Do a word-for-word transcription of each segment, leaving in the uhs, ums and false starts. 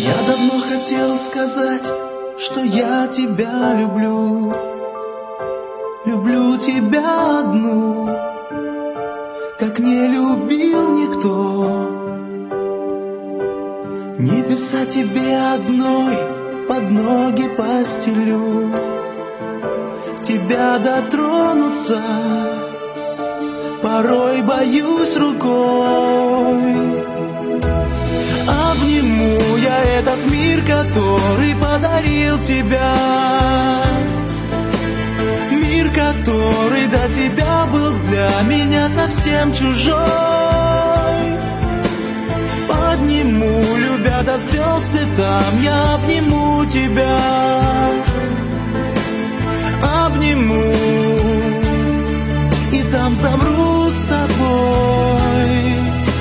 Я давно хотел сказать, что я тебя люблю. Люблю тебя одну, как не любил никто. Небеса тебе одной под ноги постелю. Тебя дотронуться порой боюсь рукой. Обниму я этот мир, который подарил тебя. Мир, который до тебя был для меня совсем чужой. Подниму, любя до звезд, и там я обниму тебя. Обниму, и там замру с тобой.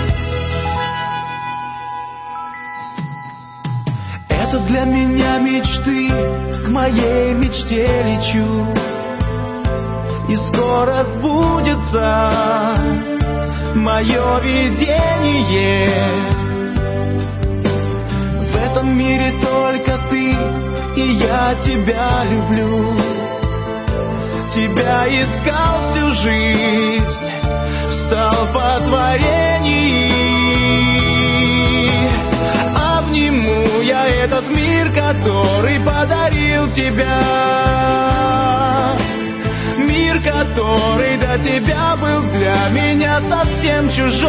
Это для меня мечты, к моей мечте лечу. И скоро сбудется мое видение. В этом мире только ты, и я тебя люблю. Тебя искал всю жизнь в столпотворении. Обниму я этот мир, который подарил тебя. Мир, который до тебя был для меня совсем чужой.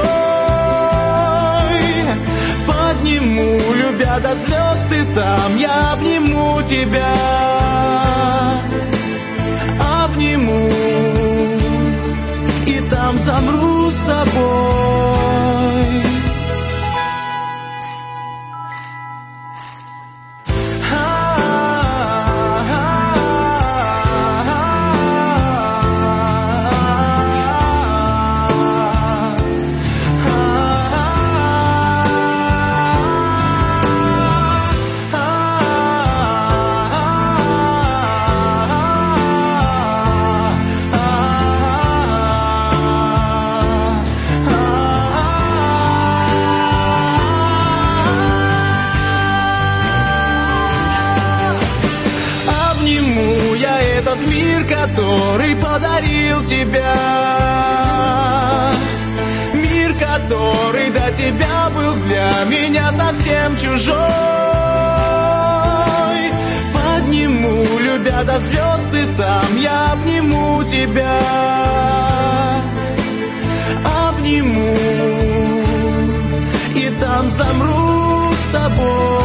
Подниму, любя до слез, и там я обниму тебя. Обниму, и там замру с тобой. Этот мир, который подарил тебя. Мир, который до тебя был для меня совсем чужой. Подниму, любя до звезд, и там я обниму тебя. Обниму, и там замру с тобой.